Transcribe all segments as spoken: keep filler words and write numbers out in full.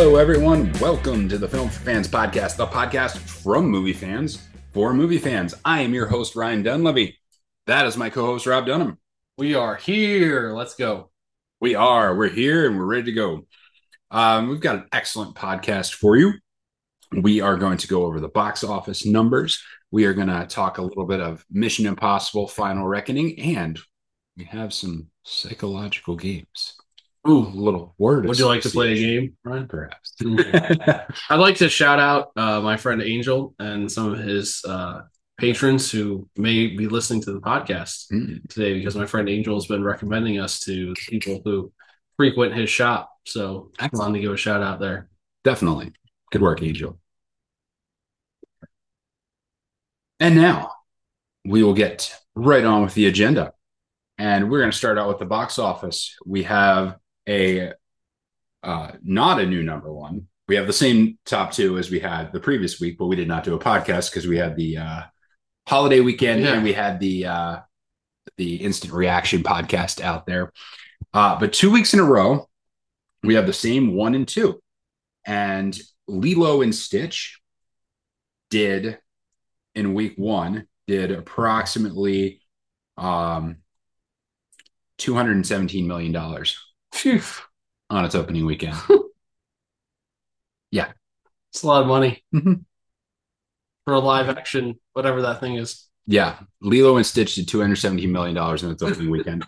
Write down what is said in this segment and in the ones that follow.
Hello, everyone. Welcome to the Film for Fans podcast, the podcast from movie fans for movie fans. I am your host, Ryan Dunleavy. That is my co-host, Rob Dunham. We are here. Let's go. We are. We're here and we're ready to go. Um, we've got an excellent podcast for you. We are going to go over the box office numbers. We are going to talk a little bit of Mission Impossible Final Reckoning, and we have some psychological games. Ooh, a little word. Would you like to play a game, Ryan? Perhaps. I'd like to shout out uh, my friend Angel and some of his uh, patrons who may be listening to the podcast mm. today, because my friend Angel has been recommending us to people who frequent his shop. So I wanted to give a shout out there. Definitely. Good work, Angel. And now we will get right on with the agenda. And we're going to start out with the box office. We have a uh, not a new number one. We have the same top two as we had the previous week, but we did not do a podcast because we had the uh, holiday weekend yeah. and we had the uh, the instant reaction podcast out there. Uh, but two weeks in a row, we have the same one and two. And Lilo and Stitch did in week one did approximately um, two hundred seventeen million dollars on its opening weekend. Yeah. It's a lot of money mm-hmm. for a live action, whatever that thing is. Yeah. Lilo and Stitch did two hundred seventeen million dollars in its opening weekend.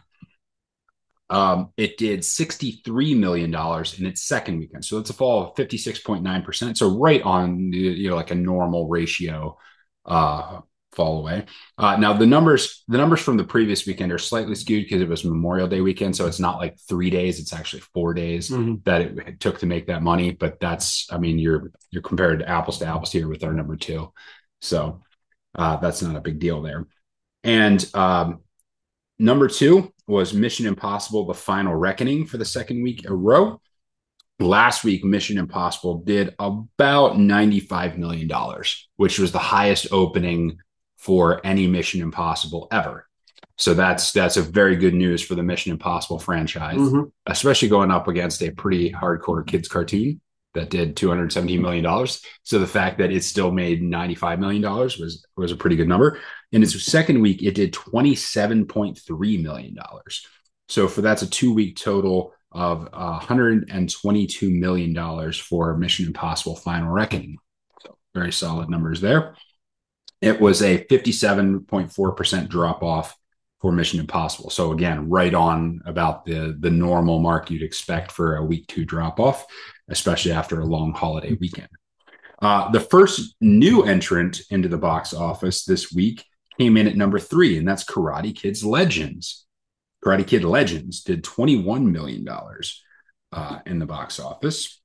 Um, it did sixty-three million dollars in its second weekend. So it's a fall of fifty-six point nine percent. So right on, you know, like a normal ratio uh, fall away. Uh, now the numbers, the numbers from the previous weekend are slightly skewed because it was Memorial Day weekend. So it's not like three days, it's actually four days mm-hmm. that it, it took to make that money. But that's, I mean, you're, you're compared to apples to apples here with our number two. So uh, that's not a big deal there. And um, number two was Mission Impossible, The Final Reckoning for the second week in a row. Last week, Mission Impossible did about ninety-five million dollars, which was the highest opening for any Mission Impossible ever. So that's that's a very good news for the Mission Impossible franchise, mm-hmm. especially going up against a pretty hardcore kids cartoon that did two hundred seventeen million dollars. So the fact that it still made ninety-five million dollars was, was a pretty good number. In its second week, it did twenty-seven point three million dollars. So for that's a two-week total of uh, one hundred twenty-two million dollars for Mission Impossible Final Reckoning. So very solid numbers there. It was a fifty-seven point four percent drop off for Mission Impossible. So again, right on about the, the normal mark you'd expect for a week two drop off, especially after a long holiday weekend. Uh, the first new entrant into the box office this week came in at number three, and that's Karate Kid's Legends. Karate Kid Legends did twenty-one million dollars uh, in the box office.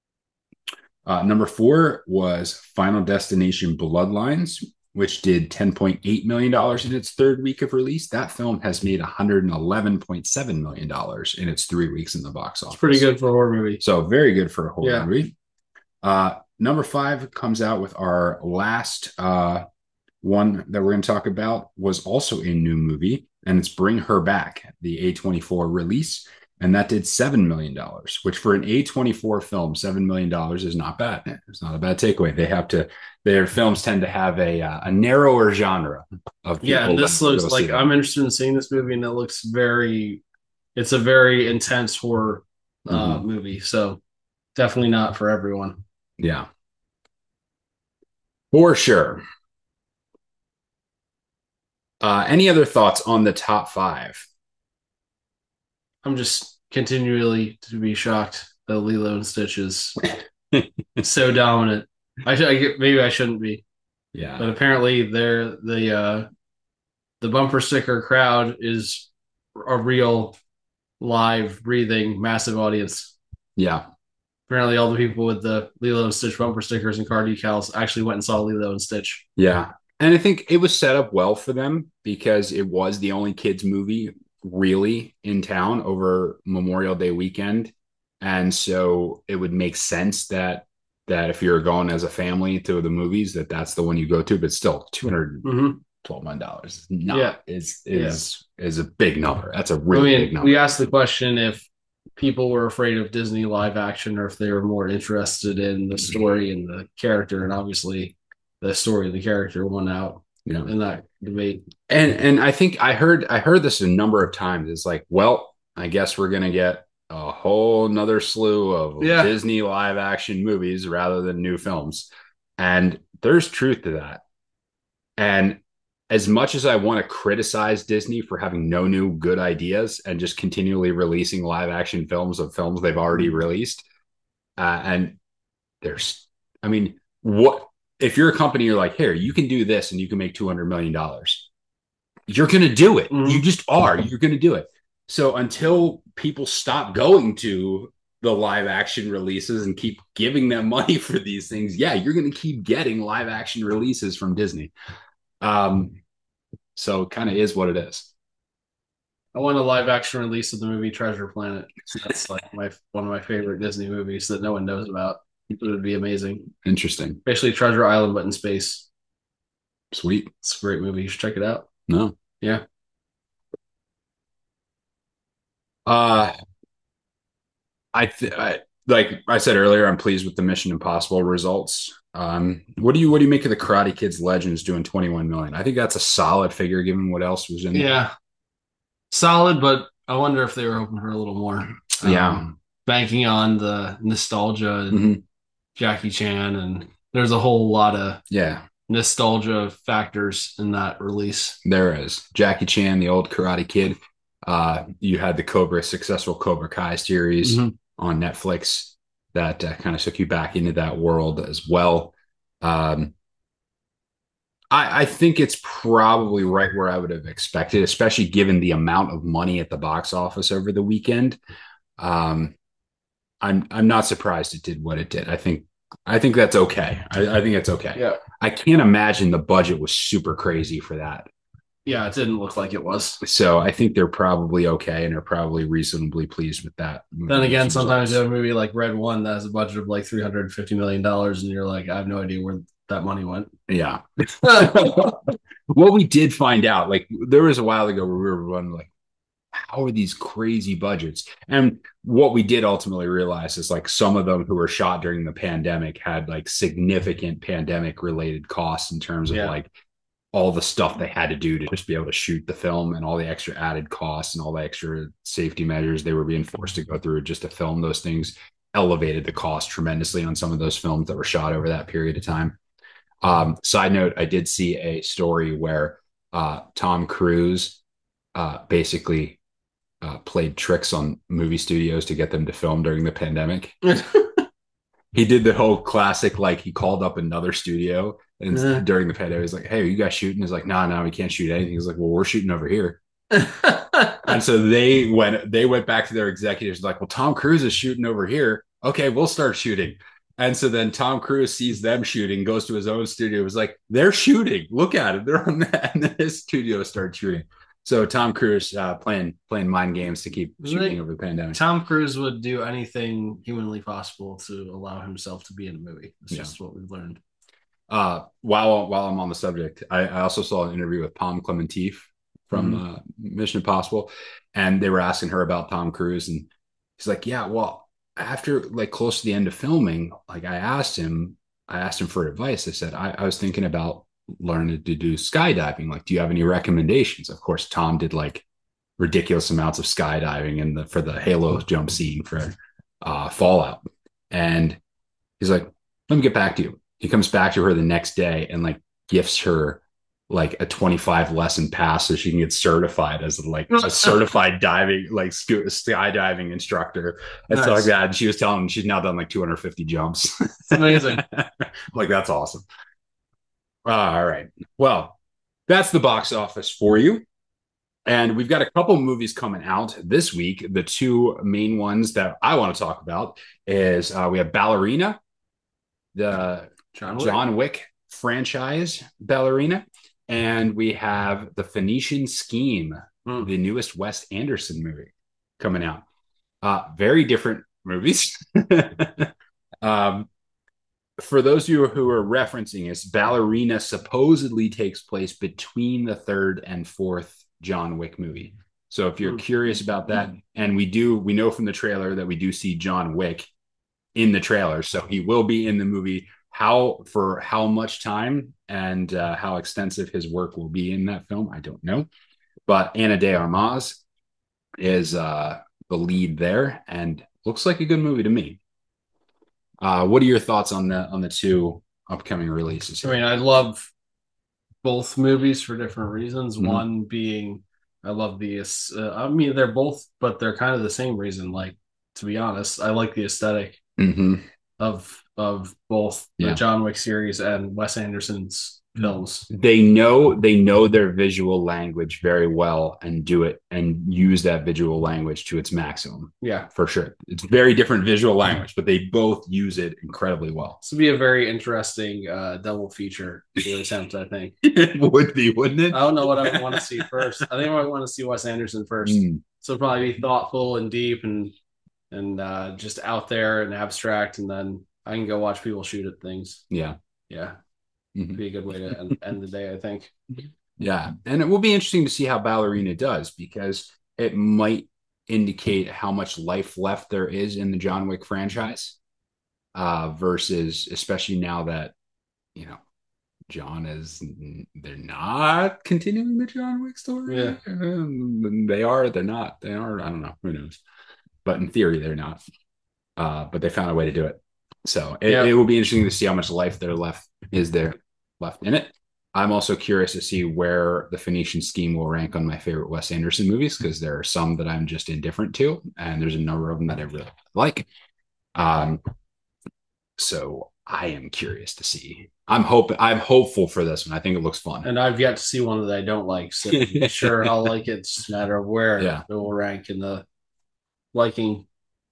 Uh, number four was Final Destination Bloodlines, which did ten point eight million dollars in its third week of release. That film has made one hundred eleven point seven million dollars in its three weeks in the box office. It's pretty good for a horror movie. So very good for a horror yeah. movie. Uh, number five comes out with our last uh, one that we're going to talk about, was also a new movie, and it's Bring Her Back, the A twenty-four release. And that did seven million dollars, which for an A twenty-four film, seven million dollars is not bad. It's not a bad takeaway. They have to, their films tend to have a uh, a narrower genre of people. Yeah, and this looks like, I'm interested in seeing this movie, and it looks very, it's a very intense horror uh, mm-hmm. movie. So definitely not for everyone. Yeah. For sure. Uh, any other thoughts on the top five? I'm just continually to be shocked that Lilo and Stitch is so dominant. I, I maybe I shouldn't be. Yeah. But apparently they're the uh, the bumper sticker crowd is a real live, breathing, massive audience. Yeah. Apparently all the people with the Lilo and Stitch bumper stickers and car decals actually went and saw Lilo and Stitch. Yeah. And I think it was set up well for them because it was the only kids movie really in town over Memorial Day weekend. And so it would make sense that that if you're going as a family to the movies, that that's the one you go to. But still, two hundred twelve million dollars not, yeah. is is yeah. is a big number. That's a really I mean, big number. We asked the question if people were afraid of Disney live action or if they were more interested in the story and the character. And obviously, the story of the character won out Yeah. in that debate. And and I think I heard I heard this a number of times. It's like, well, I guess we're gonna get a whole nother slew of Yeah. Disney live action movies rather than new films. And there's truth to that. And as much as I want to criticize Disney for having no new good ideas and just continually releasing live action films of films they've already released, uh, and there's, I mean, what if you're a company, you're like, here, you can do this and you can make two hundred million dollars. You're going to do it. Mm-hmm. You just are. You're going to do it. So until people stop going to the live action releases and keep giving them money for these things, yeah, you're going to keep getting live action releases from Disney. Um, so it kind of is what it is. I want a live action release of the movie Treasure Planet. That's like my one of my favorite Disney movies that no one knows about. It would be amazing. Interesting. Basically Treasure Island, but in space. Sweet. It's a great movie. You should check it out. No. Yeah. Uh, I, th- I like I said earlier, I'm pleased with the Mission Impossible results. Um, what do you what do you make of the Karate Kids Legends doing twenty-one million? I think that's a solid figure given what else was in there. Yeah. Solid, but I wonder if they were hoping for a little more. Um, yeah. Banking on the nostalgia and mm-hmm. Jackie Chan, and there's a whole lot of yeah nostalgia factors in that release. There is Jackie Chan, the old Karate Kid. Uh, you had the Cobra successful Cobra Kai series mm-hmm. on Netflix that uh, kind of took you back into that world as well. Um, I, I think it's probably right where I would have expected, especially given the amount of money at the box office over the weekend. Um, I'm I'm not surprised it did what it did. I think I think that's okay. I, I think it's okay. Yeah. I can't imagine the budget was super crazy for that. Yeah, it didn't look like it was. So I think they're probably okay and are probably reasonably pleased with that. Then again, sometimes you have a movie like Red One that has a budget of like three hundred fifty million dollars and you're like, I have no idea where that money went. Yeah. What we did find out, like there was a while ago where we were running like, how are these crazy budgets? And what we did ultimately realize is like some of them who were shot during the pandemic had like significant pandemic related costs in terms of yeah. like all the stuff they had to do to just be able to shoot the film and all the extra added costs and all the extra safety measures they were being forced to go through just to film those things elevated the cost tremendously on some of those films that were shot over that period of time. Um, side note, I did see a story where uh, Tom Cruise uh, basically uh, played tricks on movie studios to get them to film during the pandemic. He did the whole classic, like he called up another studio and uh-huh. during the pandemic, he's like, hey, are you guys shooting? He's like, no, nah, no, nah, we can't shoot anything. He's like, well, we're shooting over here. And so they went, they went back to their executives like, well, Tom Cruise is shooting over here. Okay, we'll start shooting. And so then Tom Cruise sees them shooting, goes to his own studio, was like, they're shooting. Look at it. They're on that. And then his studio starts shooting. So Tom Cruise uh, playing playing mind games to keep shooting over the pandemic. Tom Cruise would do anything humanly possible to allow himself to be in a movie. That's yeah. just what we've learned. Uh, while while I'm on the subject, I, I also saw an interview with Pom Klementieff from mm-hmm. uh, Mission Impossible, and they were asking her about Tom Cruise, and he's like, "Yeah, well, after like close to the end of filming, like I asked him, I asked him for advice. I said I, I was thinking about learning to do skydiving. Like, do you have any recommendations?" Of course, Tom did like ridiculous amounts of skydiving in the for the Halo jump scene for uh, Fallout, and he's like, "Let me get back to you." He comes back to her the next day and like gifts her like a twenty-five lesson pass so she can get certified as like a certified diving, like skydiving instructor and nice. Stuff like that. And she was telling him she's now done like two hundred fifty jumps. It's amazing. Like, that's awesome. Uh, all right. Well, that's the box office for you. And we've got a couple movies coming out this week. The two main ones that I want to talk about is uh, we have Ballerina, the John Wick. John Wick franchise Ballerina, and we have The Phoenician Scheme, mm. the newest Wes Anderson movie coming out. Uh, very different movies. um, for those of you who are referencing this, Ballerina supposedly takes place between the third and fourth John Wick movie. So if you're Mm. curious about that, and we do, we know from the trailer that we do see John Wick in the trailer, so he will be in the movie. How for how much time and uh, how extensive his work will be in that film, I don't know. But Ana de Armas is uh, the lead there, and looks like a good movie to me. Uh, what are your thoughts on the on the two upcoming releases I here? mean, I love both movies for different reasons. Mhm. One being, I love the. Uh, I mean, they're both, but they're kind of the same reason. Like, to be honest, I like the aesthetic Mm-hmm. of of both the Yeah. John Wick series and Wes Anderson's films. They know they know their visual language very well and do it and use that visual language to its maximum. Yeah, For sure. It's very different visual language, but they both use it incredibly well. this would be a very interesting uh, double feature to attempt. I think It would be, wouldn't it? I don't know what I would want to see first. I think I might want to see Wes Anderson first. Mm, So probably be thoughtful and deep and and uh, just out there and abstract, and then I can go watch people shoot at things. yeah. Yeah, Mhm. be a good way to end, end the day, I think. Yeah. And it will be interesting to see how Ballerina does because it might indicate how much life left there is in the John Wick franchise uh, versus, especially now that, you know, John is, they're not continuing the John Wick story. Yeah. Um, they are, they're not, they are, I don't know, who knows. But in theory, they're not. Uh, but they found a way to do it. So it, Yeah. it will be interesting to see how much life there left is there left in it. I'm also curious to see where the Phoenician Scheme will rank on my favorite Wes Anderson movies because there are some that I'm just indifferent to, and there's a number of them that I really like. Um, so I am curious to see. I'm hoping. I'm hopeful for this one. I think it looks fun. And I've yet to see one that I don't like. So I'm sure I'll like it. It's just a matter of where Yeah. it will rank in the liking.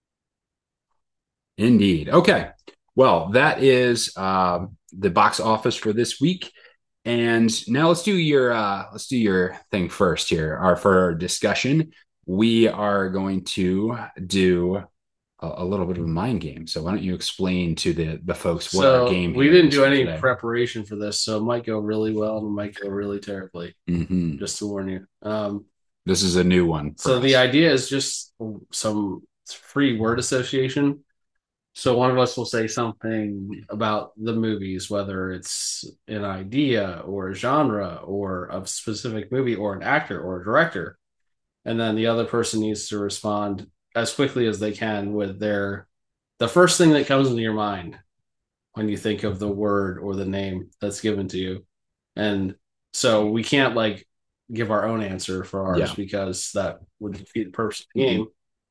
Indeed. Okay. Well, that is um, the box office for this week. And now let's do your uh, let's do your thing first here. Our for our discussion, we are going to do a, a little bit of a mind game. So why don't you explain to the the folks what So our game? we here didn't is do for any today. preparation for this, so it might go really well and it might go really terribly. Mhm. Just to warn you. Um, This is a new one. so for the us. idea is just some free word association. So one of us will say something about the movies, whether it's an idea or a genre or a specific movie or an actor or a director. And then the other person needs to respond as quickly as they can with their the first thing that comes into your mind when you think of the word or the name that's given to you. And so we can't like give our own answer for ours Yeah. because that would defeat the purpose of the game.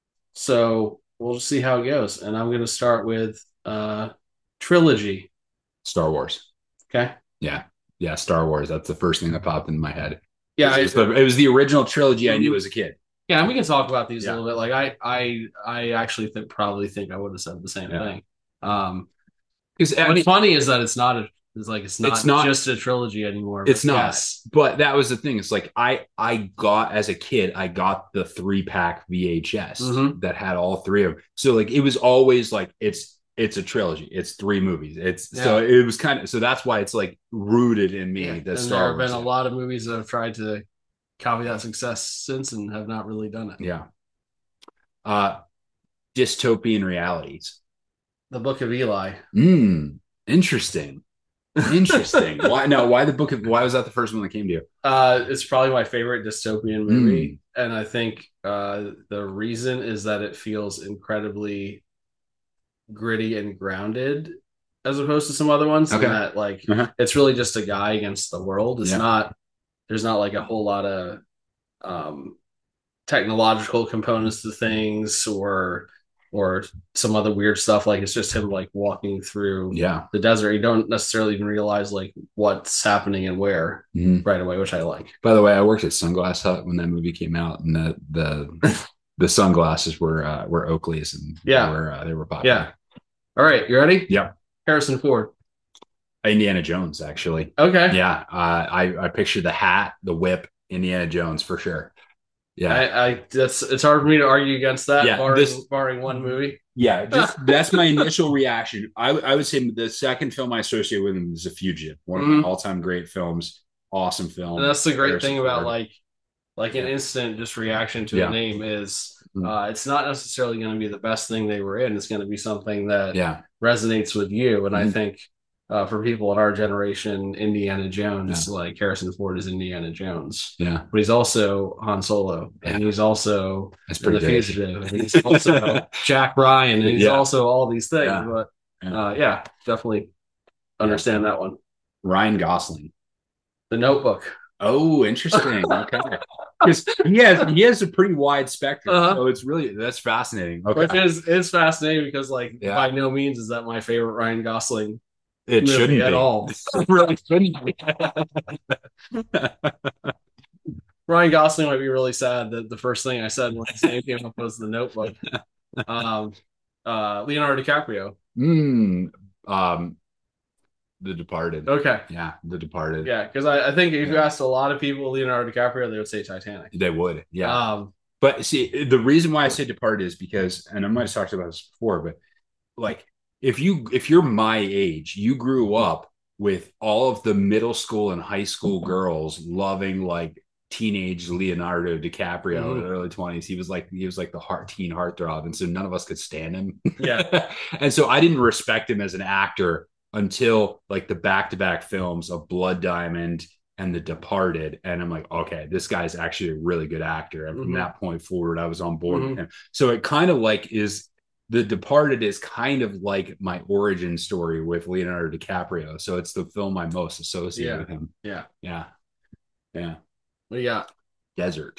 So we'll see how it goes. And I'm going to start with uh, trilogy. Star Wars. Okay. Yeah, yeah, Star Wars. That's the first thing that popped in my head. Yeah. it was, the, it was the original trilogy I knew as a kid. Yeah, and we can talk about these Yeah. a little bit. Like I, I, I actually think probably think I would have said the same Yeah. thing. Um, Because what's funny is that it's not a, it's like it's not, It's not- just a trilogy anymore. it's but not. yes. But that was the thing. It's like I I got as a kid, I got the three pack V H S Mhm. that had all three of them. So like it was always like it's it's a trilogy. It's three movies. It's so Yeah. it was kind of so that's why it's like rooted in me. Yeah. The And Star there have Wars. been a lot of movies that have tried to copy that success since and have not really done it. Yeah. Uh, dystopian realities. The Book of Eli. Hmm. Interesting. Interesting. Why no? Why the book of? Why was that the first one that came to you? Uh, it's probably my favorite dystopian movie, Hmm. and I think uh, the reason is that it feels incredibly gritty and grounded, as opposed to some other ones. Okay. And that like Uh-huh. it's really just a guy against the world. It's Yeah. not. There's not like a whole lot of um, technological components to things or or some other weird stuff. Like it's just him like walking through Yeah. the desert. You don't necessarily even realize like what's happening and where Mhm. right away, which I like. By the way, I worked at Sunglass Hut when that movie came out, and the the the sunglasses were uh, were Oakleys, and Yeah. they were uh, they were popular. Yeah. All right, you ready? Yep. Harrison Ford. Indiana Jones, actually. Okay. Yeah, uh, I I picture the hat, the whip, Indiana Jones for sure. Yeah, I, I that's it's hard for me to argue against that, Yeah, barring, this- barring one movie. yeah. Just that's my initial reaction. I I would say the second film I associate with him is The Fugitive, one of Mhm. my all time great films. Awesome film. And that's the great Harrison thing about Ford. like like an instant just reaction to Yeah. a name is Mm. uh, it's not necessarily going to be the best thing they were in. It's going to be something that Yeah. resonates with you. And I Mhm. think uh, for people in our generation, Indiana Jones, Yeah. like Harrison Ford is Indiana Jones, Yeah. but he's also Han Solo, and Yeah. he's also That's in The pretty big. Fugitive, and he's also Jack Ryan, and he's Yeah. also all these things. Yeah. But Yeah. uh, yeah, definitely understand that one. Ryan Gosling. The Notebook. Oh, interesting. Okay. Because he has he has a pretty wide spectrum. Uh-huh. So it's really that's fascinating. Okay. Which is is fascinating because like Yeah. by no means is that my favorite Ryan Gosling It movie shouldn't at be. all. It really shouldn't be. Ryan Gosling might be really sad that the first thing I said when his name came up was The Notebook. Um, uh, Leonardo DiCaprio. Mm, um, The Departed. Okay. Yeah, The Departed. Yeah, because I, I think if you Yeah. asked a lot of people Leonardo DiCaprio, they would say Titanic. They would. Yeah. Um, But see, the reason why I say Departed is because, and I might have talked about this before, but like if you if you're my age, you grew up with all of the middle school and high school girls loving like teenage Leonardo DiCaprio Mhm. in the early twenties. He was like he was like the heart teen heartthrob, and so none of us could stand him. Yeah. And so I didn't respect him as an actor until like the back-to-back films of Blood Diamond and The Departed, and I'm like, okay, this guy's actually a really good actor. And from Mhm. that point forward, I was on board Mhm. with him. So it kind of like is The Departed is kind of like my origin story with Leonardo DiCaprio. So it's the film I most associate Yeah. with him. Yeah. Yeah. Yeah. What do you got? Desert.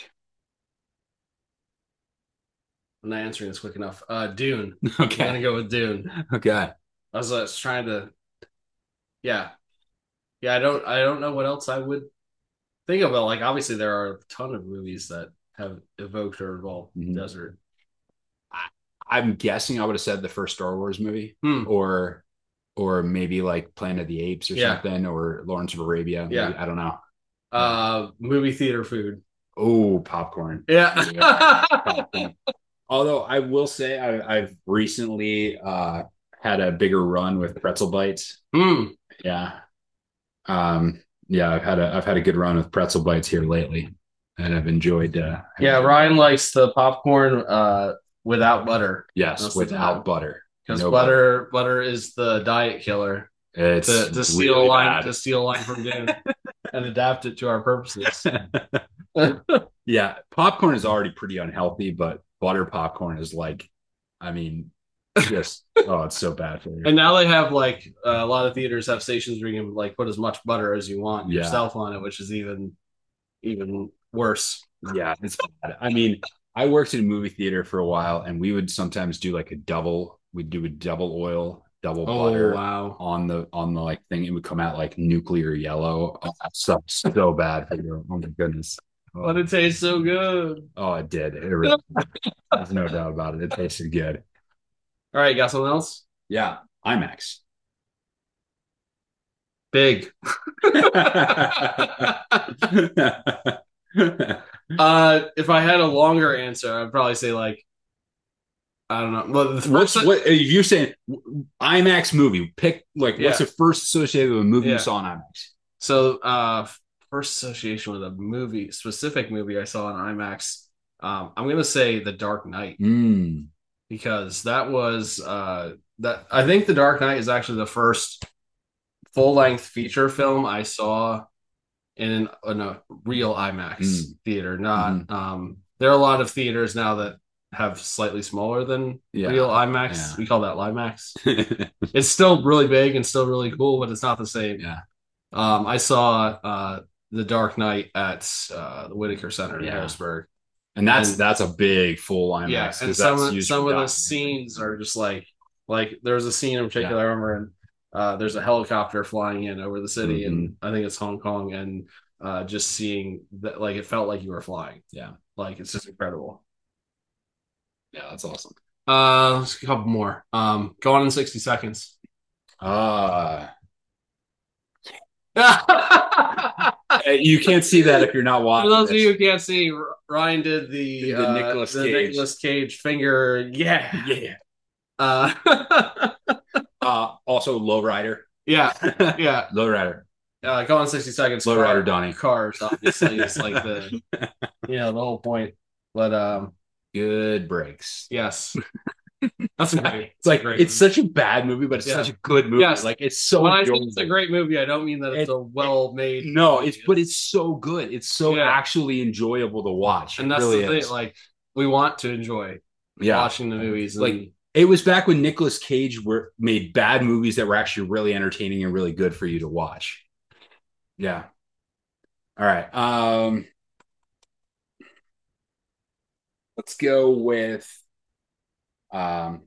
I'm not answering this quick enough. Uh, Dune. I'm Okay. gonna go with Dune. Okay. I was, I was trying to, yeah, yeah. I don't, I don't know what else I would think of. But like, obviously, there are a ton of movies that have evoked or involved Mhm. desert. I'm guessing I would have said the first Star Wars movie, Hmm. or or maybe like Planet of the Apes or Yeah. something, or Lawrence of Arabia. Maybe. Yeah. I don't know. Uh, movie theater food. Oh, popcorn. Yeah. Yeah, popcorn. Although I will say I, I've recently uh, had a bigger run with pretzel bites. Hmm. Yeah. Um, yeah, I've had a I've had a good run with pretzel bites here lately, and I've enjoyed. Uh, Yeah, Ryan likes the popcorn uh without butter. Yes, Most of the without time. butter. Because No butter, butter is the diet killer. It's To, to steal really a line, bad. to steal a line from Dune and adapt it to our purposes. Yeah, popcorn is already pretty unhealthy, but butter popcorn is like, I mean, just oh, it's so bad for you. And now they have like uh, a lot of theaters have stations where you can like put as much butter as you want Yeah. yourself on it, which is even even worse. Yeah, it's bad. I mean, I worked in a movie theater for a while, and we would sometimes do like a double. We'd do a double oil, double Oh butter wow! on the on the like thing. It would come out like nuclear yellow. Oh, that stuff's so bad for you. Oh my goodness. Oh, But it tastes so good. oh, it did. It really, there's no doubt about it. It tasted good. All right, got something else? Yeah, IMAX. Big. uh, if I had a longer answer, I'd probably say like I don't know. Well, the What's first- what if you're saying IMAX movie? Pick like what's Yeah. the first associated with a movie Yeah. you saw in IMAX? So, uh, first association with a movie, specific movie I saw in IMAX. Um, I'm gonna say The Dark Knight Mm. because that was uh that I think The Dark Knight is actually the first full length feature film I saw in, an, in a real IMAX Mm. theater. Not um, there are a lot of theaters now that have slightly smaller than Yeah. real IMAX. Yeah. We call that LIMAX. It's still really big and still really cool, but it's not the same. Yeah. Um, I saw uh, The Dark Knight at uh, the Whitaker Center in Yeah. Harrisburg. And that's And- that's a big full IMAX. Yeah, 'cause and that's some of, used some for of the documentary. scenes are just like like there's a scene in particular I remember, and uh, there's a helicopter flying in over the city, Mm-hmm. and I think it's Hong Kong, and uh, just seeing that, like it felt like you were flying. Yeah. Like it's just incredible. Yeah, that's awesome. Uh, let's a couple more. Um, Gone in sixty seconds. Uh you can't see that if you're not For watching. those of this. you who can't see, R- Ryan did the The- the uh, Nicolas the Cage. Nicolas Cage finger. Yeah, Yeah. uh, Uh also Lowrider. yeah, yeah. Lowrider. uh, Gone sixty Seconds. Low car, Rider Donnie. Cars, obviously, is like the you know the whole point. But um, good breaks. Yes. That's a great. It's like great it's movie. Such a bad movie, but it's yeah. such a good movie. Yes. Like it's so. When I think it's a great movie, I don't mean that it's it, a well-made. No, movie. it's but it's so good. It's so yeah. actually enjoyable to watch. And it that's really the thing. Is. Like we want to enjoy yeah. watching the movies. Like and, it was back when Nicolas Cage were made bad movies that were actually really entertaining and really good for you to watch. Yeah. All right. Um, let's go with. Um,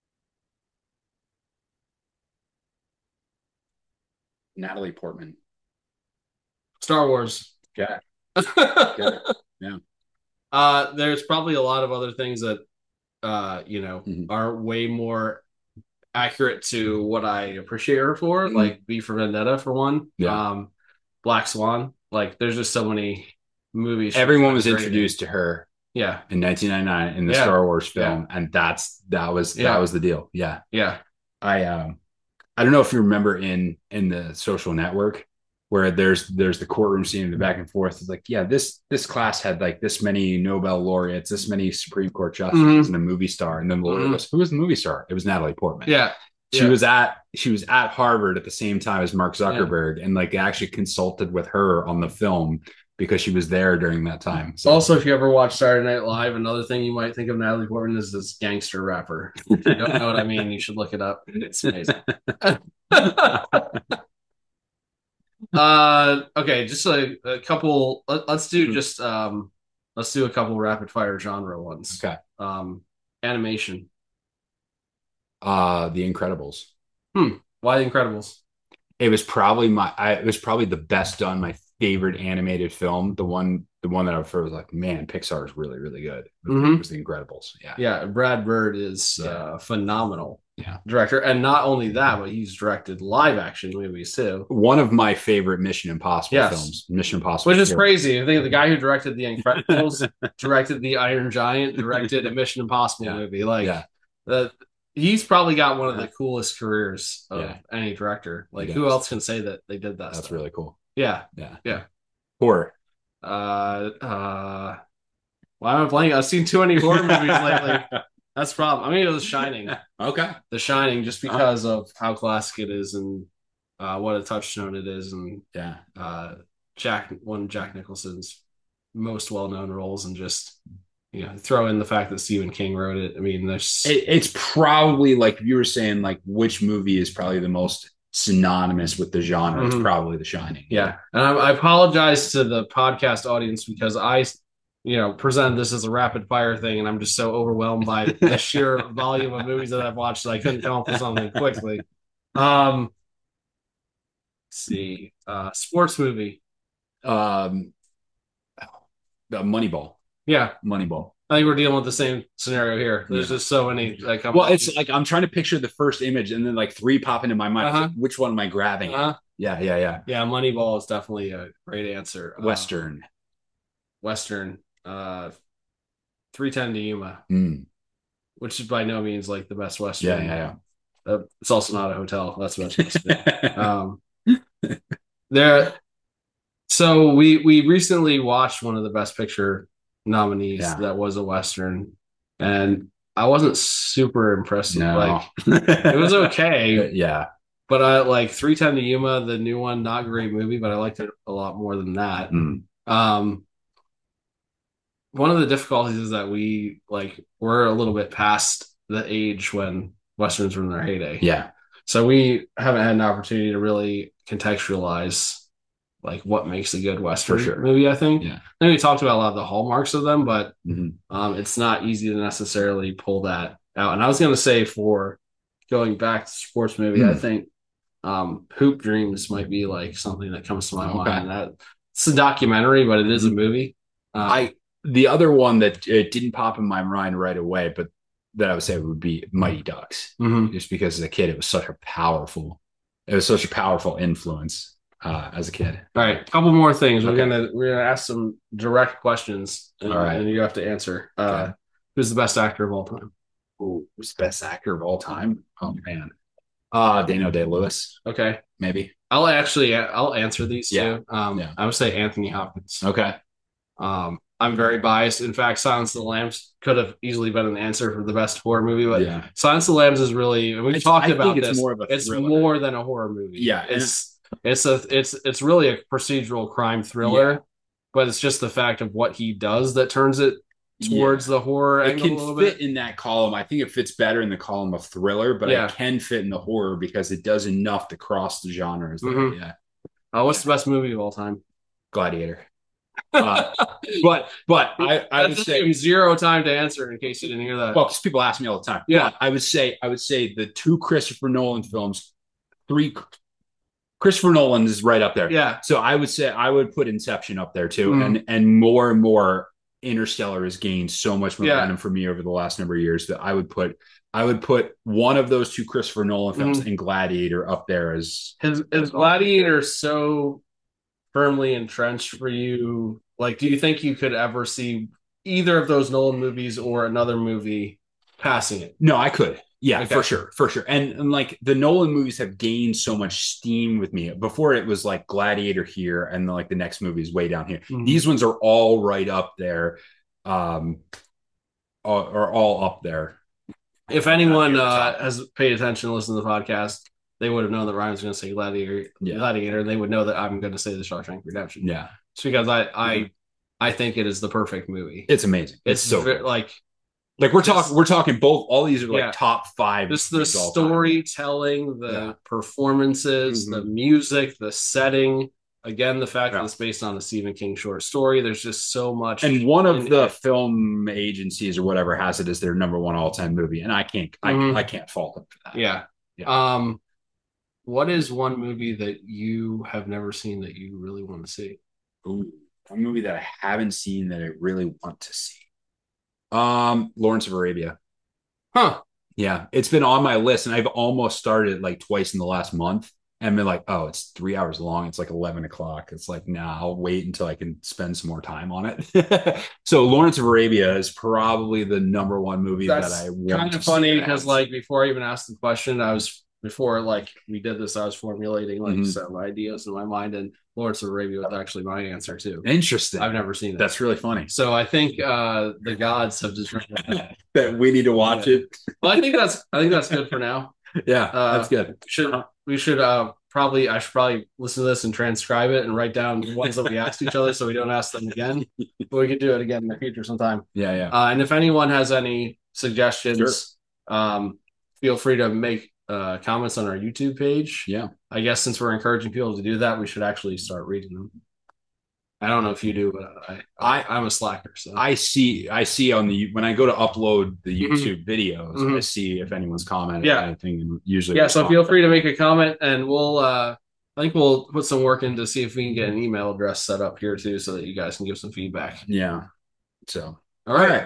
Natalie Portman. Star Wars. Yeah. yeah. Uh, there's probably a lot of other things that, uh, you know, mm-hmm. are way more accurate to what I appreciate her for, mm-hmm. like V for Vendetta for one. Yeah. Um, Black Swan. Like, there's just so many movies. Everyone was introduced to her. Yeah. In nineteen ninety-nine in the yeah. Star Wars film, yeah. and that's that was yeah. that was the deal. Yeah. Yeah. I um. I don't know if you remember in in the Social Network where there's there's the courtroom scene and the back and forth. It's like, yeah, this this class had like this many Nobel laureates, this many Supreme Court justices, mm-hmm. and a movie star. And then the lawyer mm-hmm. goes, "Who was the movie star?" It was Natalie Portman. Yeah, she yeah. was at she was at Harvard at the same time as Mark Zuckerberg, yeah. and like actually consulted with her on the film because she was there during that time. So. Also, if you ever watch Saturday Night Live, another thing you might think of Natalie Portman is this gangster rapper. If you don't know what I mean, you should look it up. It's amazing. uh, okay, just a, a couple. Let, let's do just um, let's do a couple rapid fire genre ones. Okay. Um, animation. Uh, The Incredibles. Hmm. Why The Incredibles? It was probably my. I, it was probably the best done. My favorite animated film. The one. The one that I first was like, man, Pixar is really, really good. It was, mm-hmm. it was The Incredibles. Yeah. Yeah. Brad Bird is yeah. uh, phenomenal. Yeah. Director. And not only that, but he's directed live action movies too. One of my favorite Mission Impossible yes. films. Mission Impossible. Which is two. Crazy. I think the guy who directed The Incredibles, directed The Iron Giant, directed a Mission Impossible yeah. movie. Like yeah. the he's probably got one of the coolest careers of yeah. any director. Like who else can say that they did that? That's stuff? really cool. Yeah. Yeah. Yeah. Horror. Uh uh why am I playing? I've seen too many horror movies lately. That's the problem. I'm gonna go The Shining. Okay. The Shining, just because uh-huh. of how classic it is and uh, what a touchstone it is, and yeah, uh, Jack one of Jack Nicholson's most well-known roles, and just you know throw in the fact that Stephen King wrote it. I mean, there's it, it's probably like you were saying, like which movie is probably the most synonymous with the genre? Mm-hmm. It's probably The Shining. Yeah, and I, I apologize to the podcast audience because I. you know, present this as a rapid fire thing, and I'm just so overwhelmed by the sheer volume of movies that I've watched that I couldn't come up with something quickly. Um, let's see, uh, sports movie, um, the Moneyball. Yeah, Moneyball. I think we're dealing with the same scenario here. There's yeah. just so many. Like, well, it's like I'm trying to picture the first image, and then like three pop into my mind. Uh-huh. Like, which one am I grabbing? Uh-huh. Yeah, yeah, yeah. Yeah, Moneyball is definitely a great answer. Western. Uh, Western. Uh, three ten to Yuma, mm. which is by no means like the best Western. Yeah, yeah, yeah. Uh, it's also not a hotel. That's the best Western. um, there. So we we recently watched one of the Best Picture nominees yeah. that was a Western, and I wasn't super impressed. No. Like it was okay. Yeah. But I like three ten to Yuma, the new one, not a great movie, but I liked it a lot more than that. Mm. Um. One of the difficulties is that we like we're a little bit past the age when Westerns were in their heyday. Yeah. So we haven't had an opportunity to really contextualize like what makes a good Western For sure. movie, I think. Yeah. I think we talked about a lot of the hallmarks of them, but mm-hmm. um, it's not easy to necessarily pull that out. And I was going to say for going back to sports movie, mm. I think um, Hoop Dreams might be like something that comes to my okay. mind. That it's a documentary, but it is a movie. Um, I The other one that it didn't pop in my mind right away, but that I would say would be Mighty Ducks, mm-hmm. just because as a kid, it was such a powerful, it was such a powerful influence uh, as a kid. All right, a couple more things. Okay. We're gonna we're gonna ask some direct questions, and, all right. and you have to answer. Uh, okay. Who's the best actor of all time? Ooh, who's the best actor of all time? Oh man, Uh, Daniel Day-Lewis, Okay. maybe. I'll actually I'll answer these Yeah. two. Um, Yeah. I would say Anthony Hopkins. Okay. Um, I'm very biased. In fact, Silence of the Lambs could have easily been an answer for the best horror movie, but Yeah. Silence of the Lambs is really, and we've It's, talked I about think it's this. more of a It's thriller. more than a horror movie. Yeah, and- It's it's a it's it's really a procedural crime thriller, Yeah. but it's just the fact of what he does that turns it towards Yeah. the horror It angle can a little fit bit. in that column. I think it fits better in the column of thriller, but Yeah. it can fit in the horror because it does enough to cross the genres. there. Mhm. Yeah. Uh, what's the best movie of all time? Gladiator. Uh, but but I, I That would took say him zero time to answer in case you didn't hear that. well, because people ask me all the time. Yeah. But I would say I would say the two Christopher Nolan films, three Christopher Nolan is right up there. Yeah. So I would say I would put Inception up there too, Mhm. and and more and more Interstellar has gained so much momentum Yeah. for me over the last number of years that I would put I would put one of those two Christopher Nolan films Mhm. and Gladiator up there as His is Gladiator so firmly entrenched for you? Like, do you think you could ever see either of those Nolan movies or another movie passing it? no, I could. Yeah, Okay. for sure, for sure. And, and like the Nolan movies have gained so much steam with me. Before it was like Gladiator here, and like the next movie is way down here. Mhm. These ones are all right up there, um, are, are all up there. If anyone uh, has paid attention and listened to the podcast, they would have known that Ryan's going to say Gladiator. Yeah. Gladiator. And they would know that I'm going to say The Shawshank Redemption. Yeah, It's because I I Mhm. I think it is the perfect movie. it's amazing. It's, It's so ve- good. like Like we're Just- talking, we're talking both. All these are like Yeah. top five. just the movies all time. storytelling, the Yeah. performances, the Mhm. music, the setting. Again, the fact Yeah. that it's based on a Stephen King short story. There's just so much. And one of in the it. film agencies or whatever has it as their number one all time movie, and I can't, Mhm. I, I can't fault them for that. Yeah. Yeah. Um, what is one movie that you have never seen that you really want to see? Ooh, a movie that I haven't seen that I really want to see. Um, Lawrence of Arabia. Huh. Yeah, it's been on my list, and I've almost started it like twice in the last month. And been like, oh, it's three hours long. It's like eleven o'clock. It's like, nah, I'll wait until I can spend some more time on it. So Lawrence of Arabia is probably the number one movie That's that I want kind to of funny see. because, like, before I even asked the question, I was before like we did this, I was formulating like Mhm. some ideas in my mind, and Lawrence of Arabia was actually my answer too. Interesting. I've never seen it. That's really funny. So I think uh, the gods have determined that. That we need to watch Yeah. it. Well, I think that's I think that's good for now. Yeah, Uh, that's good. Should we should uh probably I should probably listen to this and transcribe it and write down the ones that we asked each other so we don't ask them again. But we could do it again in the future sometime. Yeah, yeah. Uh, and if anyone has any suggestions, Sure. um, feel free to make uh, comments on our YouTube page. Yeah. I guess since we're encouraging people to do that, we should actually start reading them. I don't know if you do, but I, I I'm a slacker. So I see I see on the when I go to upload the Mhm. YouTube videos, Mhm. I see if anyone's commented Yeah. on anything, and usually yeah. So respond. feel free to make a comment, and we'll. Uh, I think we'll put some work in to see if we can get an email address set up here too, so that you guys can give some feedback. Yeah. So All right.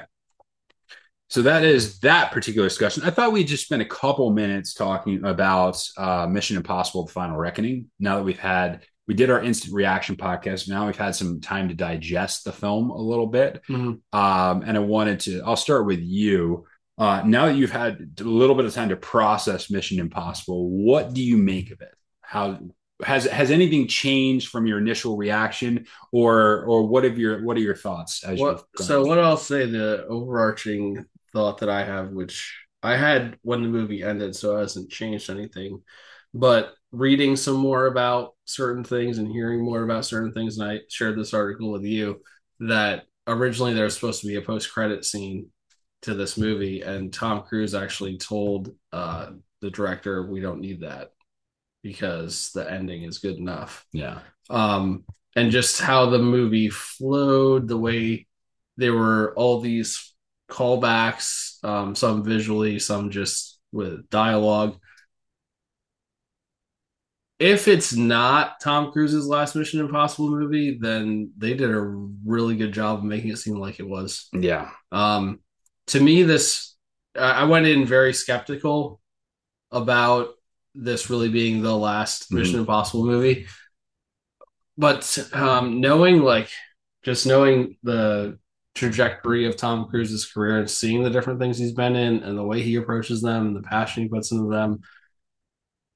So that is that particular discussion. I thought we'd just spend a couple minutes talking about uh, Mission Impossible: The Final Reckoning. Now that we've had, we did our instant reaction podcast. Now we've had some time to digest the film a little bit. Mhm. Um, and I wanted to, I'll start with you. Uh, now that you've had a little bit of time to process Mission Impossible, what do you make of it? How has has anything changed from your initial reaction, or or what have your what are your thoughts? As What, you've gone so through? what I'll say, the overarching thought that I have, which I had when the movie ended, so it hasn't changed anything, but reading some more about certain things and hearing more about certain things, and I shared this article with you, that originally there was supposed to be a post-credit scene to this movie, and Tom Cruise actually told uh, the director, we don't need that because the ending is good enough. Yeah. Um, and just how the movie flowed, the way there were all these callbacks, um, some visually, some just with dialogue. If it's not Tom Cruise's last Mission Impossible movie, then they did a really good job of making it seem like it was. Yeah. Um, to me, this I went in very skeptical about this really being the last Mhm. Mission Impossible movie. But um, knowing, like, just knowing the trajectory of Tom Cruise's career and seeing the different things he's been in and the way he approaches them and the passion he puts into them,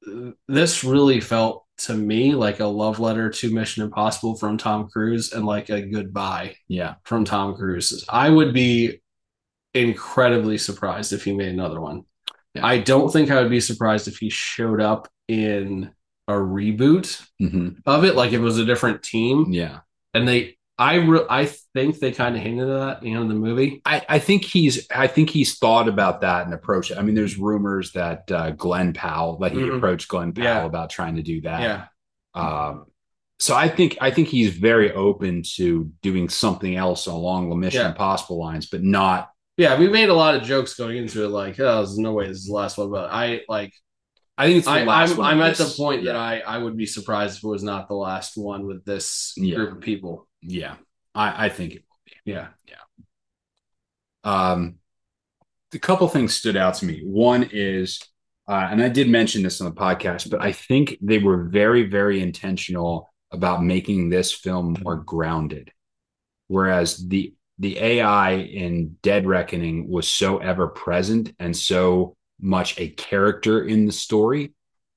this really felt to me like a love letter to Mission Impossible from Tom Cruise and like a goodbye Yeah. from Tom Cruise. I would be incredibly surprised if he made another one. Yeah. I don't think I would be surprised if he showed up in a reboot mm-hmm. of it, like if it was a different team. Yeah. And they, I, re- I think they kind of hinted at that at the end of the movie. I, I think he's, I think he's thought about that and approached it. I mean, there's rumors that uh, Glenn Powell, that he mm-hmm. approached Glenn Powell yeah. about trying to do that. Yeah. Um, so I think, I think he's very open to doing something else along the Mission yeah. Impossible lines, but not. Yeah, we made a lot of jokes going into it, like, oh, there's no way this is the last one. But I like, I think it's the I, last I'm, one. I'm at the point yeah. that I, I would be surprised if it was not the last one with this yeah. group of people. Yeah, I, I think it will be. Yeah, yeah. Um, a couple things stood out to me. One is, uh, and I did mention this on the podcast, but I think they were very, very intentional about making this film more grounded, whereas the the A I in Dead Reckoning was so ever present and so much a character in the story.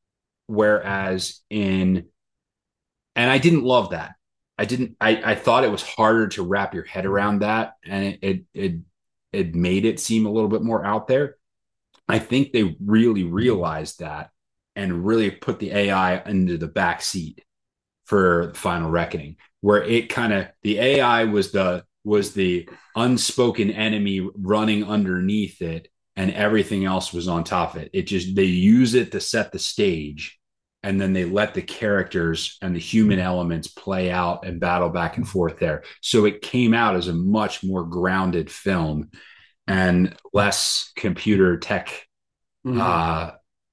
Whereas in, and I didn't love that. I didn't, I, I thought it was harder to wrap your head around that. And it, it, it, it made it seem a little bit more out there. I think they really realized that and really put the A I into the back seat for the Final Reckoning, where it kind of, the A I was the, was the unspoken enemy running underneath it, and everything else was on top of it. It just, they use it to set the stage, and then they let the characters and the human elements play out and battle back and forth there. So it came out as a much more grounded film and less computer tech mm-hmm. uh,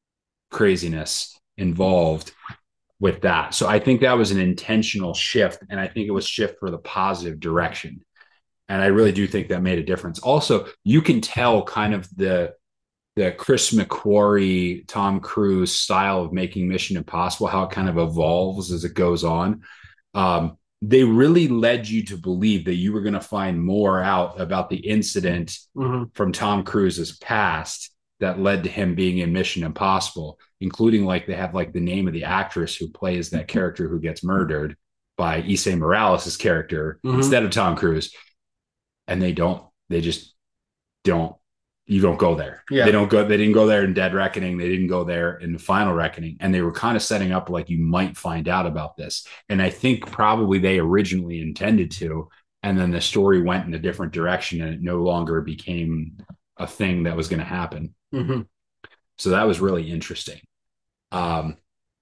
craziness involved with that. So I think that was an intentional shift, and I think it was shift for the positive direction. And I really do think that made a difference. Also, you can tell kind of the the Chris McQuarrie, Tom Cruise style of making Mission Impossible, how it kind of evolves as it goes on. Um, they really led you to believe that you were going to find more out about the incident mm-hmm. from Tom Cruise's past that led to him being in Mission Impossible, including like they have like the name of the actress who plays that character who gets murdered by Issei Morales' character mm-hmm. instead of Tom Cruise. And they don't, they just don't, you don't go there. Yeah. They don't go, they didn't go there in Dead Reckoning. They didn't go there in the Final Reckoning. And they were kind of setting up like you might find out about this. And I think probably they originally intended to, and then the story went in a different direction and it no longer became a thing that was going to happen. Mm-hmm. So that was really interesting. Um,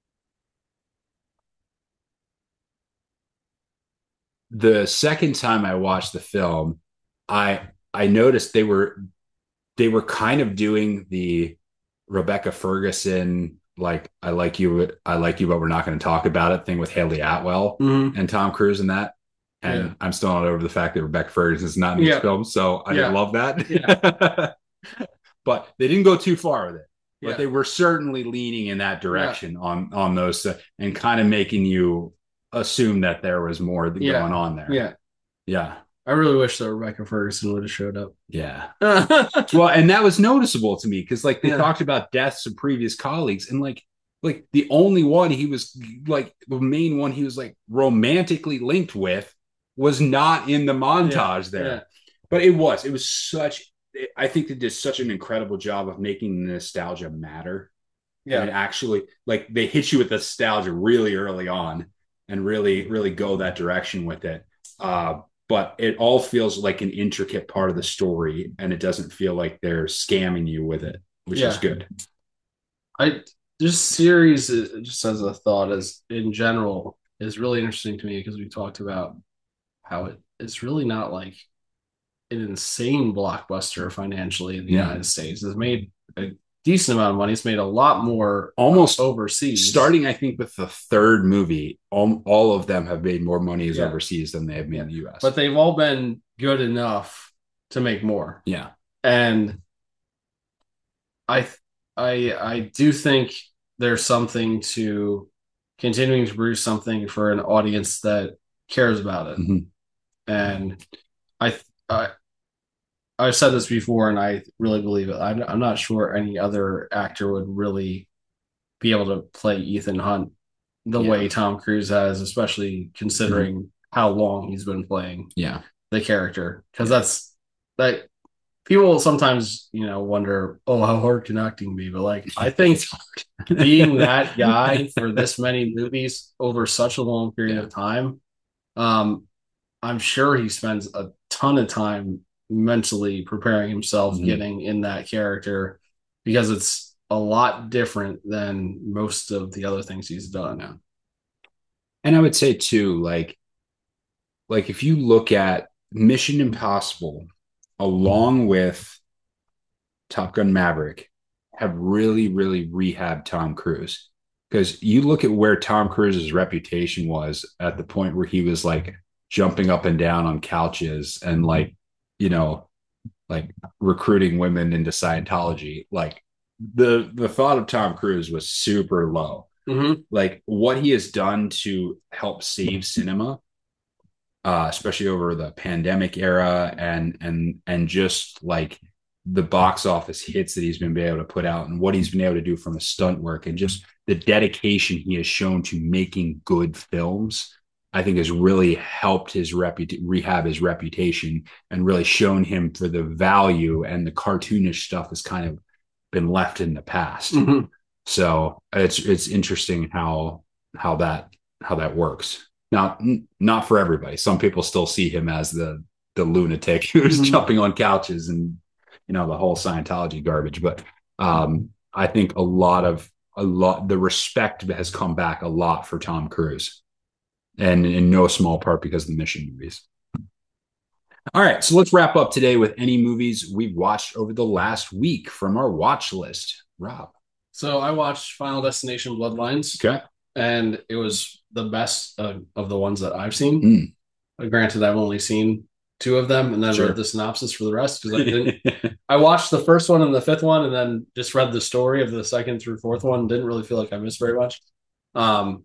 the second time I watched the film, I I noticed they were they were kind of doing the Rebecca Ferguson, like I like you, I like you, but we're not going to talk about it thing with Haley Atwell mm-hmm. and Tom Cruise and that. And yeah. I'm still not over the fact that Rebecca Ferguson is not in yeah. this film, so I yeah. love that. Yeah. But they didn't go too far with it. But yeah. they were certainly leaning in that direction yeah. on on those uh, and kind of making you assume that there was more yeah. going on there. Yeah, yeah. I really wish that Rebecca Ferguson would have showed up. Yeah. Well, and that was noticeable to me because, like, they yeah. talked about deaths of previous colleagues, and like, like the only one he was like the main one he was like romantically linked with was not in the montage yeah. there, yeah. but it was. It was such. I think they did such an incredible job of making the nostalgia matter. Yeah, and actually, like, they hit you with nostalgia really early on, and really, really go that direction with it. Uh, but it all feels like an intricate part of the story, and it doesn't feel like they're scamming you with it, which yeah. is good. I this series, just as a thought, as in general, is really interesting to me because we talked about how it it's really not like an insane blockbuster financially in the yeah. United States. It's made a decent amount of money. It's made a lot more almost overseas. Starting, I think, with the third movie, all, all of them have made more money as yeah. overseas than they have made in the U S. But they've all been good enough to make more. Yeah. And I I I do think there's something to continuing to produce something for an audience that cares about it. Mm-hmm. And I I I've said this before, and I really believe it. I'm, I'm not sure any other actor would really be able to play Ethan Hunt the Yeah. way Tom Cruise has, especially considering mm-hmm. how long he's been playing yeah. the character. Because yeah. that's that people sometimes, you know, wonder, oh, how hard can acting be? But like, I think being that guy for this many movies over such a long period yeah. of time, um, I'm sure he spends a ton of time mentally preparing himself, mm-hmm. getting in that character, because it's a lot different than most of the other things he's done now. And I would say too, like, like if you look at Mission Impossible along with Top Gun Maverick, have really, really rehabbed Tom Cruise. Because you look at where Tom Cruise's reputation was at the point where he was like jumping up and down on couches and like, you know, like recruiting women into Scientology. Like the the thought of Tom Cruise was super low. Mm-hmm. Like what he has done to help save cinema, uh, especially over the pandemic era, and and and just like the box office hits that he's been able to put out, and what he's been able to do from a stunt work, and just the dedication he has shown to making good films, I think has really helped his repu- rehab his reputation, and really shown him for the value, and the cartoonish stuff has kind of been left in the past. Mm-hmm. So it's it's interesting how how that how that works. Now, n- not for everybody. Some people still see him as the the lunatic who's mm-hmm. jumping on couches and, you know, the whole Scientology garbage. But um, I think a lot of a lot the respect has come back a lot for Tom Cruise, and in no small part because of the Mission movies. All right, so let's wrap up today with any movies we've watched over the last week from our watch list. Rob. So I watched Final Destination Bloodlines. Okay. And it was the best uh, of the ones that I've seen. Mm. Uh, granted, I've only seen two of them, and then sure. read the synopsis for the rest because I didn't. I watched the first one and the fifth one, and then just read the story of the second through fourth one. Didn't really feel like I missed very much. Um,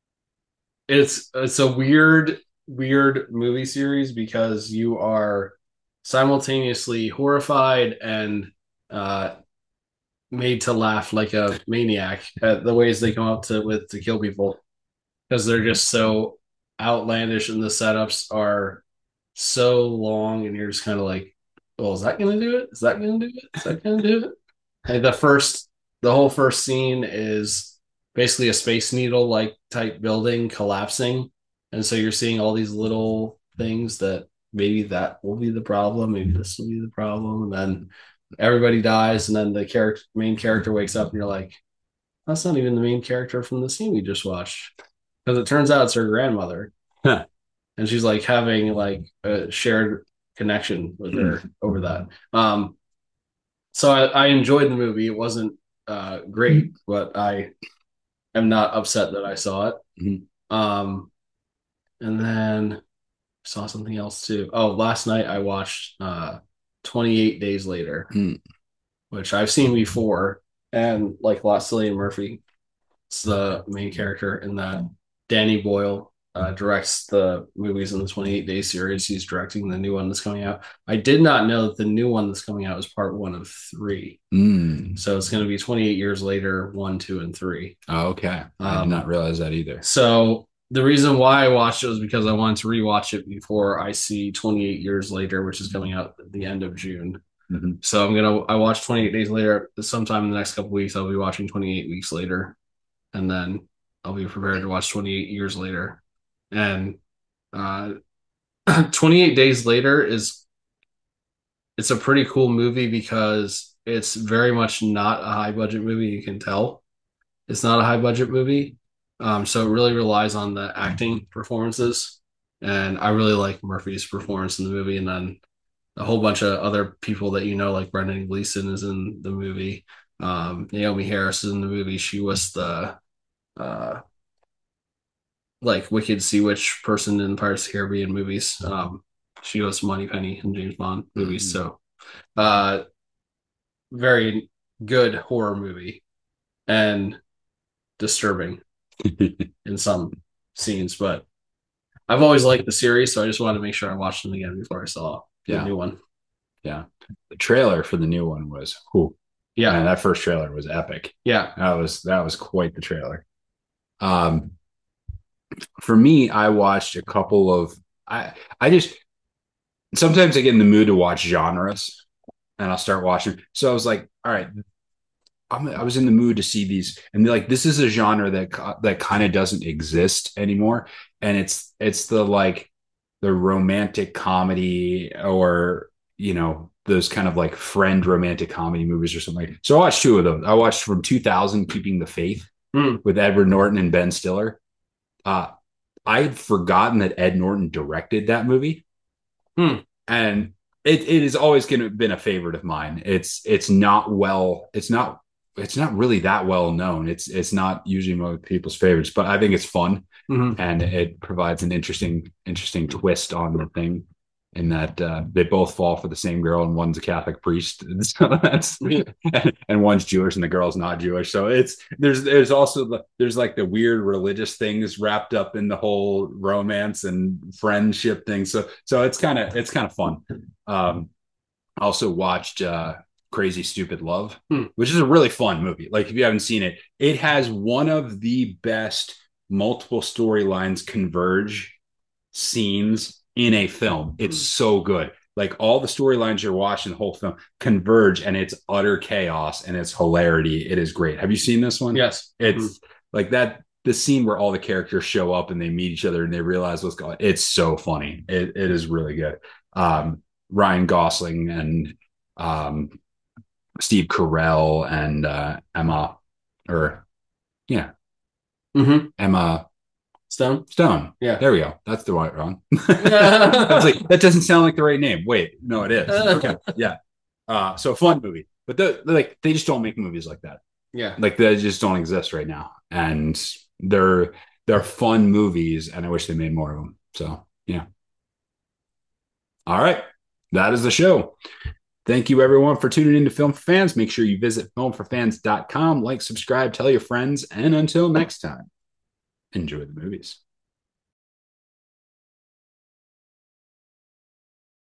it's it's a weird, weird movie series because you are simultaneously horrified and uh, made to laugh like a maniac at the ways they come up to with to kill people, because they're just so outlandish and the setups are so long, and you're just kind of like, well, is that gonna do it? Is that gonna do it? Is that gonna do it? Hey, the first the whole first scene is basically a Space Needle like type building collapsing, and so you're seeing all these little things that maybe that will be the problem, maybe this will be the problem, and then everybody dies, and then the character, main character wakes up, and you're like, that's not even the main character from the scene we just watched, because it turns out it's her grandmother, huh. And she's like having like a shared connection with her over that. Um, so I, I enjoyed the movie. It wasn't uh, great, but I am not upset that I saw it. Mm-hmm. Um, and then I saw something else too. Oh, last night I watched uh, twenty-eight Days Later, mm. which I've seen before, and like Cillian Murphy, it's the main character in that. Danny Boyle uh, directs the movies in the twenty-eight Day series. He's directing the new one that's coming out. I did not know that the new one that's coming out is part one of three. Mm. So it's going to be twenty-eight years later, one, two, and three. Oh, okay. I um, did not realize that either. So the reason why I watched it was because I wanted to rewatch it before I see twenty-eight Years Later, which is coming out at the end of June. Mm-hmm. So I'm going to, I watched twenty-eight Days Later. Sometime in the next couple of weeks, I'll be watching twenty-eight Weeks Later. And then I'll be prepared to watch twenty-eight Years Later. And uh, twenty-eight Days Later is, it's a pretty cool movie because it's very much not a high budget movie. You can tell it's not a high budget movie. Um, so it really relies on the acting performances. And I really like Murphy's performance in the movie. And then a whole bunch of other people that you know, like Brendan Gleeson is in the movie. Um, Naomi Harris is in the movie. She was the uh, like wicked sea witch person in Pirates of the Caribbean movies. Um, she was Moneypenny in James Bond movies. Mm-hmm. So, uh, very good horror movie and disturbing in some scenes. But I've always liked the series, so I just wanted to make sure I watched them again before I saw the yeah. new one. Yeah, the trailer for the new one was cool. Yeah. And that first trailer was epic. Yeah. That was that was quite the trailer. Um, for me, I watched a couple of I I just sometimes I get in the mood to watch genres and I'll start watching. So I was like, all right, I'm, I was in the mood to see these, and like this is a genre that that kind of doesn't exist anymore, and it's it's the like the romantic comedy or you know those kind of like friend romantic comedy movies or something. Like so I watched two of those. I watched from two thousand, Keeping the Faith Mm. with Edward Norton and Ben Stiller. Uh, I had forgotten that Ed Norton directed that movie, Mm. and it, it has always been a favorite of mine. It's it's not well, it's not it's not really that well known. It's it's not usually most people's favorites, but I think it's fun Mm-hmm. and it provides an interesting interesting twist on the thing. In that uh, they both fall for the same girl, and one's a Catholic priest, and so that's and one's Jewish, and the girl's not Jewish. So it's there's there's also the there's like the weird religious things wrapped up in the whole romance and friendship thing. So so it's kind of it's kind of fun. Um, also watched uh, Crazy Stupid Love, Hmm. which is a really fun movie. Like if you haven't seen it, it has one of the best multiple storylines converge scenes in a film. It's so good. Like all the storylines you're watching the whole film converge and it's utter chaos and it's hilarity. It is great. Have you seen this one? Yes. It's Mm. like that the scene where all the characters show up and they meet each other and they realize what's going on. It's so funny. It, it is really good. Um, Ryan Gosling and um, Steve Carell and uh, Emma or yeah. Mm-hmm. Emma Stone. Stone. Yeah. There we go. That's the right wrong. I was like, that doesn't sound like the right name. Wait, no, it is. Okay. Yeah. Uh, so fun movie. But the, like they just don't make movies like that. Yeah. Like they just don't exist right now. And they're they're fun movies and I wish they made more of them. So yeah. All right. That is the show. Thank you everyone for tuning in to Film for Fans. Make sure you visit film for fans dot com, like, subscribe, tell your friends, and until next time, enjoy the movies.